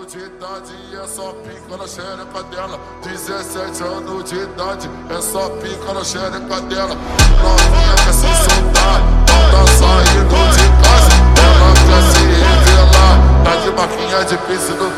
de idade e é só pica na xereca dela. 17 anos de idade, é só pica na xereca dela. Novinha quer se soltar, não tá saindo de casa. Ela quer se revelar, tá de marquinha de piso do